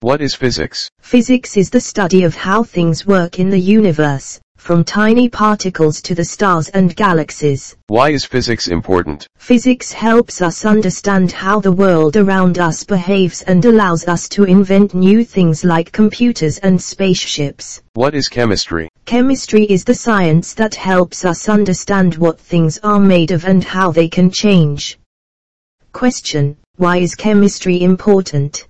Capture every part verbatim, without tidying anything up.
What is physics? Physics is the study of how things work in the universe, from tiny particles to the stars and galaxies. Why is physics important? Physics helps us understand how the world around us behaves and allows us to invent new things like computers and spaceships. What is chemistry? Chemistry is the science that helps us understand what things are made of and how they can change. Question: why is chemistry important?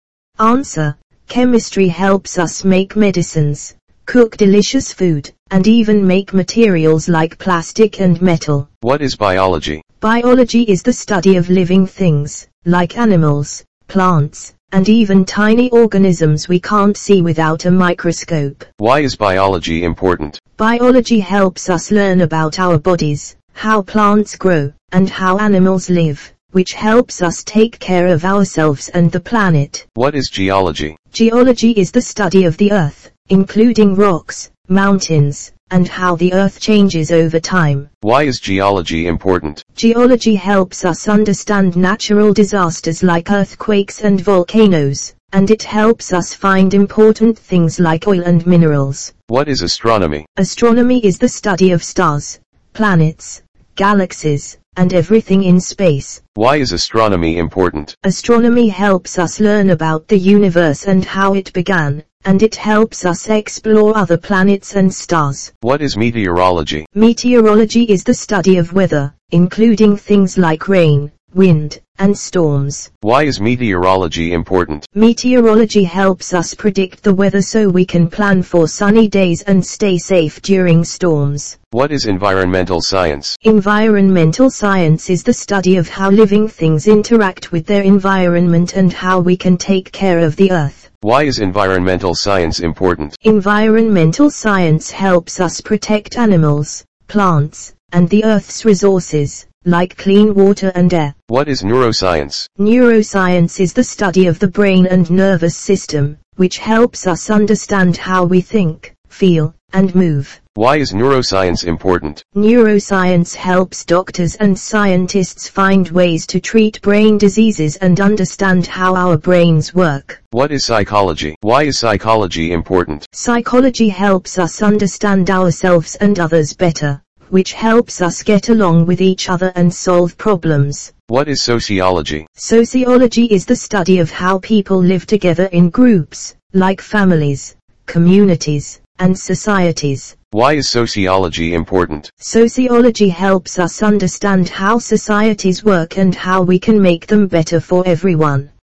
Answer: chemistry helps us make medicines, cook delicious food, and even make materials like plastic and metal. What is biology? Biology is the study of living things, like animals, plants, and even tiny organisms we can't see without a microscope. Why is biology important? Biology helps us learn about our bodies, how plants grow, and how animals live, which helps us take care of ourselves and the planet. What is geology? Geology is the study of the earth, including rocks, mountains, and how the earth changes over time. Why is geology important? Geology helps us understand natural disasters like earthquakes and volcanoes, and it helps us find important things like oil and minerals. What is astronomy? Astronomy is the study of stars, planets, galaxies, and everything in space. Why is astronomy important? Astronomy helps us learn about the universe and how it began, and it helps us explore other planets and stars. What is meteorology? Meteorology is the study of weather, including things like rain, wind, and storms. Why is meteorology important? Meteorology helps us predict the weather so we can plan for sunny days and stay safe during storms. What is environmental science? Environmental science is the study of how living things interact with their environment and how we can take care of the earth. Why is environmental science important? Environmental science helps us protect animals, plants, and the earth's resources, like clean water and air. What is neuroscience? Neuroscience is the study of the brain and nervous system, which helps us understand how we think, feel, and move. Why is neuroscience important? Neuroscience helps doctors and scientists find ways to treat brain diseases and understand how our brains work. What is psychology? Why is psychology important? Psychology helps us understand ourselves and others better, which helps us get along with each other and solve problems. What is sociology? Sociology is the study of how people live together in groups, like families, communities, and societies. Why is sociology important? Sociology helps us understand how societies work and how we can make them better for everyone.